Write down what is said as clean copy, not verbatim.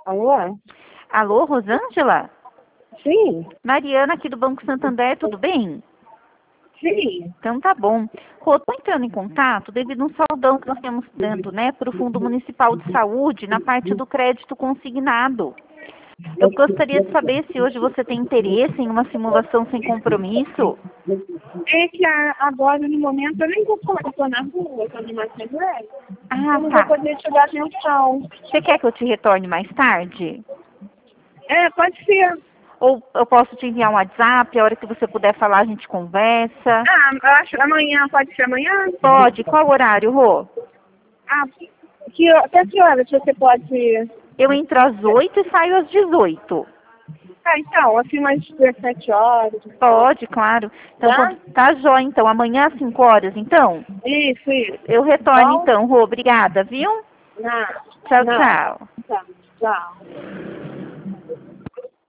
Alô? Alô, Rosângela? Sim, Mariana aqui do Banco Santander, tudo bem? sim. Então tá bom. Rô, tô entrando em contato devido a um saldão que nós temos dando, né, para o Fundo Municipal de Saúde na parte do crédito consignado. Eu gostaria de saber se hoje você tem interesse em uma simulação sem compromisso. É que agora, no momento, eu nem vou falar, eu tô na rua, tô numa assembleia. Ah, Eu não vou tá. poder te dar atenção. Você quer que eu te retorne mais tarde? É, pode ser. Ou eu posso te enviar um WhatsApp, a hora que você puder falar a gente conversa? Ah, eu acho amanhã, pode ser amanhã? Pode. Qual horário, Rô? Ah, até que horas você pode... Eu entro às 8 e saio às 18. Ah, então, assim, umas 17 horas. Pode, claro. Então, Tá? tá jóia, então. Amanhã às 5 horas, então? Isso. Eu retorno, Bom? então, Rô. Obrigada, viu? Não, Tchau, não. tchau. Tá, tchau.